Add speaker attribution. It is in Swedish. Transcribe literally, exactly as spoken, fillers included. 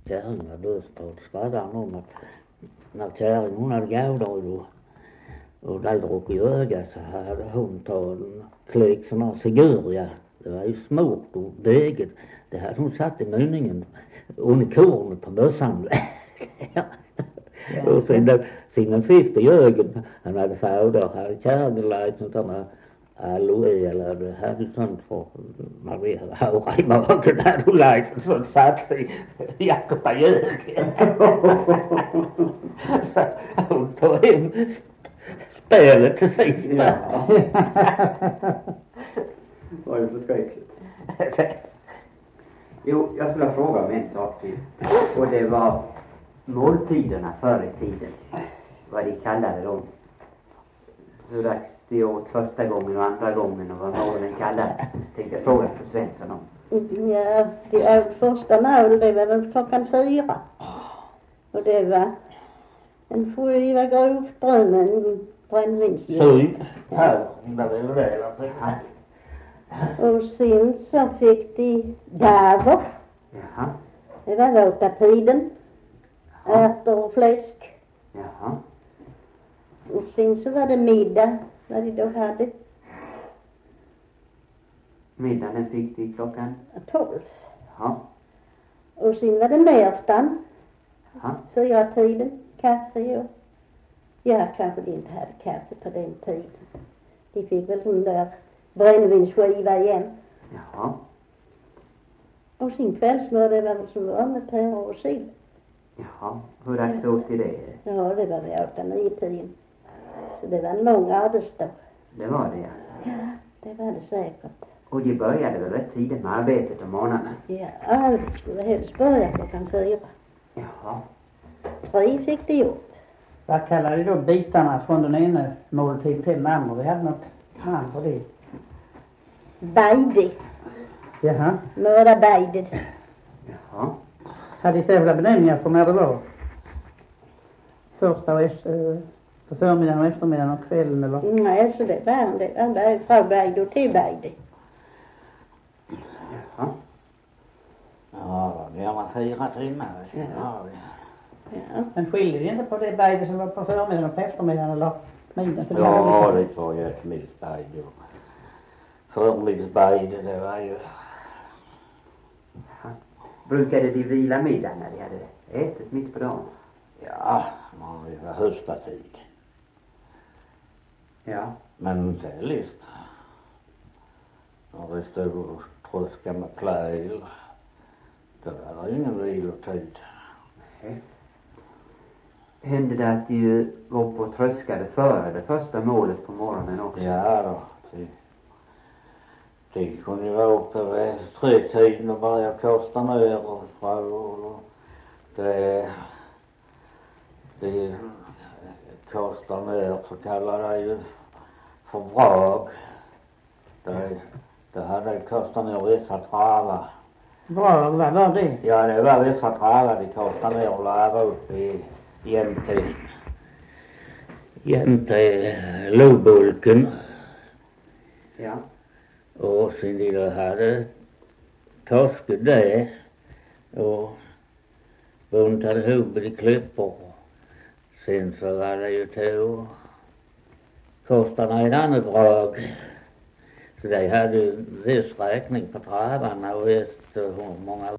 Speaker 1: kärringen var död så skrattade han om att när kärringen hon hade gått och och där drog i ögat så hade hon tagit en klick sån här figuria. Det var ju smort och degigt. Det hade hon satt i munningen under kornet på bössan. Ja. Och sen då, sin sista ögon han hade fått hade kärringen lagt sånt där aloe eller det hade sånt för Maria Haura i magen hade hon lagt sånt satt i Jakob i ögonen. Så hon tog hem spelet till sist.
Speaker 2: Ja. Det var ju förskräckligt. Jo, jag skulle fråga om en sak till. Och det var måltiderna förr i tiden. Vad de kallade dem. Hur dags det åt första gången och andra gången och vad målen kallade. Tänkte jag fråga för Svensson om.
Speaker 3: Ja, det åt första mål det var väl klockan fyra. Och det var en skiva grovt brun med en brännvinsljus.
Speaker 1: Syn. Här, där är det hela tiden.
Speaker 3: Och sen så fick de daver.
Speaker 2: Jaha.
Speaker 3: Det var våta tiden. Ärtor och fläsk.
Speaker 2: Jaha.
Speaker 3: Och sen så var det middag. Vad de då hade.
Speaker 2: Middagen fick de klockan?
Speaker 3: Tolv.
Speaker 2: Ja.
Speaker 3: Och sen var det merstan.
Speaker 2: Ja.
Speaker 3: Fyra tiden. Kaffe och... Ja, kanske de inte hade kaffe på den tiden. De fick väl sån där brännvinsskiva igen.
Speaker 2: Jaha.
Speaker 3: Och sin kvällsmör det var väl som var med päror och sill.
Speaker 2: Jaha. Hur dags åt de det?
Speaker 3: Ja, det var vid åtta, nio, tiden. Så det var en lång arbetsdag.
Speaker 2: Det var det, ja.
Speaker 3: Ja, det var det säkert.
Speaker 2: Och de började väl rätt tidigt med arbetet om morgonen?
Speaker 3: Ja, det skulle helst börja klockan fyra.
Speaker 2: Jaha.
Speaker 3: Tre fick de gjort.
Speaker 4: Vad kallar de då bitarna från den ena måltid till den andra? Vi hade något namn för det.
Speaker 3: Bajde.
Speaker 4: Jaha.
Speaker 3: Mörda bajde.
Speaker 2: Jaha.
Speaker 4: Hade de särskilda benämningar för när det var? Första och efter, på förmiddagen och eftermiddagen och kvällen eller?
Speaker 3: Nej, så det var det. Det var från bajde och till bajde.
Speaker 2: Jaha.
Speaker 1: Ja, det var fyra timmar. Ja.
Speaker 3: Ja.
Speaker 4: Men skiljer det inte på det bajde som var på förmiddagen och på eftermiddagen eller middagen? För
Speaker 1: Ja, det var ju eftermiddagsbajde. Förmiddagsbajde, det var ju...
Speaker 2: Jaha. Brukade de vila middag när de hade ätit mitt på dagen?
Speaker 1: Ja, det var höstatid.
Speaker 2: Ja.
Speaker 1: Men sälist. När det stod och tröskade med pläl. Det var ingen vilotid.
Speaker 2: Nej. Hände det att de var på tröskade före det första målet på morgonen också?
Speaker 1: Ja då. Det, det kunde ju vara uppe vid tretiden och börja kasta ner och och det, det kastar ner så kallar det ju för vrag. Det, det hade kastat ner vissa travar.
Speaker 4: Bra, vad var det?
Speaker 1: Ja, det var vissa travar de kastade ner och lärde upp i jämte jämte lågbulken.
Speaker 2: Ja.
Speaker 1: Och sen de då hade kaskat det och buntat ihop i klippor. Sen så var det ju till att kasta ner ett annat drag. Så de hade ju viss räkning på travarna och visst hur många